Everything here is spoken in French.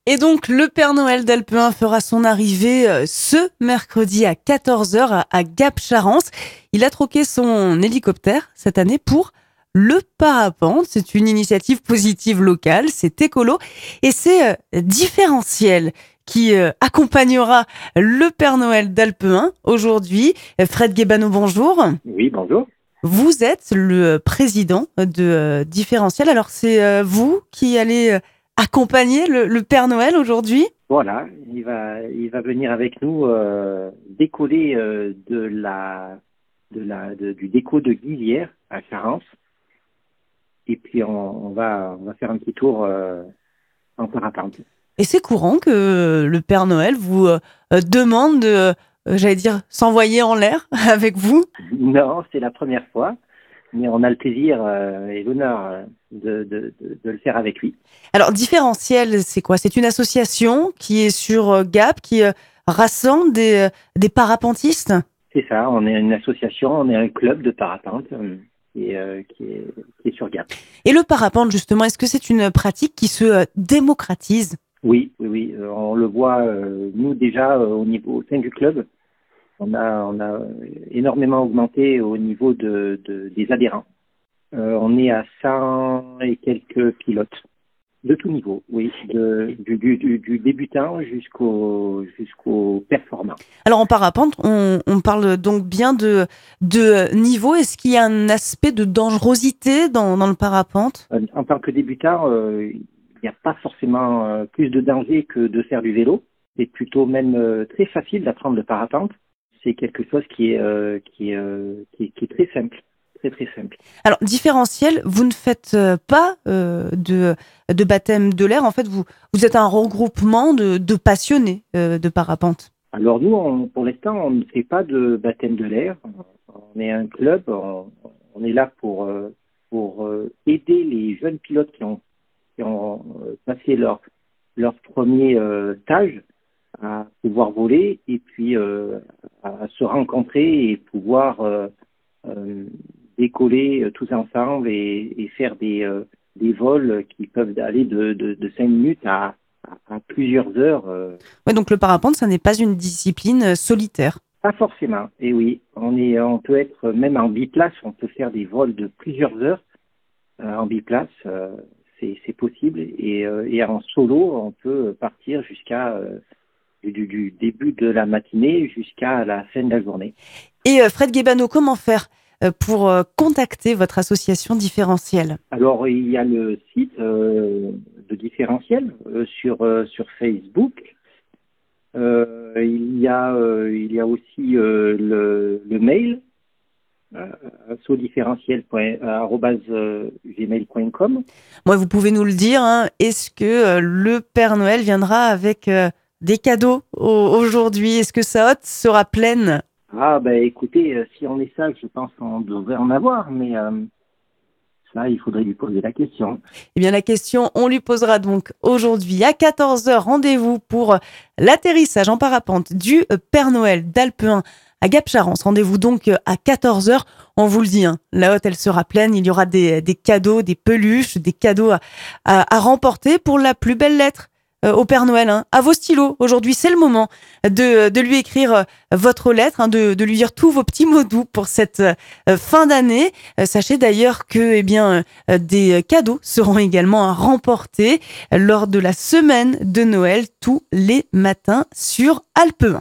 Et donc, le Père Noël d'Alpe 1 fera son arrivée ce mercredi à 14h à Gap-Charence. Il a troqué son hélicoptère cette année pour le parapente. C'est une initiative positive locale, c'est écolo et c'est différentiel qui accompagnera le Père Noël d'Alpe 1 aujourd'hui. Fred Guébano, bonjour. Oui, bonjour. Vous êtes le président de Différentiel. Alors, c'est vous qui allez accompagner le Père Noël aujourd'hui? Voilà, il va venir avec nous décoller du déco de Guilière à Charence. Et puis on va faire un petit tour en parapente. Et c'est courant que le Père Noël vous demande de, j'allais dire, s'envoyer en l'air avec vous? Non, c'est la première fois, mais on a le plaisir et l'honneur de le faire avec lui. Alors, Différentiel, c'est quoi? C'est une association qui est sur Gap, qui rassemble des parapentistes? C'est ça, on est une association, on est un club de parapente qui est sur Gap. Et le parapente, justement, est-ce que c'est une pratique qui se démocratise? Oui, oui, oui. On le voit, nous déjà au sein du club, on a énormément augmenté au niveau des adhérents. On est à 100 et quelques pilotes de tout niveau, oui, du débutant jusqu'au performant. Alors en parapente, on parle donc bien de niveau. Est-ce qu'il y a un aspect de dangerosité dans le parapente? En tant que débutant, il n'y a pas forcément plus de danger que de faire du vélo. C'est plutôt même très facile d'apprendre le parapente. C'est quelque chose qui est très simple, très très simple. Alors différentiel, vous ne faites pas de baptême de l'air. En fait, vous êtes un regroupement de passionnés de parapente. Alors nous, pour l'instant, on ne fait pas de baptême de l'air. On est un club. On est là pour aider les jeunes pilotes qui ont passé leur premier stage à pouvoir voler et puis à se rencontrer et pouvoir décoller tous ensemble et faire des vols qui peuvent aller de 5 minutes à plusieurs heures. Ouais, donc le parapente, ça n'est pas une discipline solitaire. Pas forcément, et oui, on peut être même en biplace, on peut faire des vols de plusieurs heures en biplace, c'est possible, et en solo, on peut partir jusqu'à du début de la matinée jusqu'à la fin de la journée. Et Fred Guébano, comment faire pour contacter votre association Différentiel? Alors, il y a le site de Différentiel sur Facebook. Il y a aussi le mail assautdifférentiel@gmail.com. Moi, vous pouvez nous le dire, hein, est-ce que le Père Noël viendra avec des cadeaux aujourd'hui? Est-ce que sa hotte sera pleine? Ah, ben écoutez, si on est sage, je pense qu'on devrait en avoir, mais ça, il faudrait lui poser la question. Eh bien, la question, on lui posera donc aujourd'hui à 14h. Rendez-vous pour l'atterrissage en parapente du Père Noël d'Alpe 1 à Gap-Charence. Rendez-vous donc à 14h. On vous le dit, hein, la hotte, elle sera pleine. Il y aura des cadeaux, des peluches, des cadeaux à remporter pour la plus belle lettre au Père Noël. Hein. À vos stylos, aujourd'hui, c'est le moment de lui écrire votre lettre, hein, de lui dire tous vos petits mots doux pour cette fin d'année. Sachez d'ailleurs que des cadeaux seront également à remporter lors de la semaine de Noël tous les matins sur Alpe 1.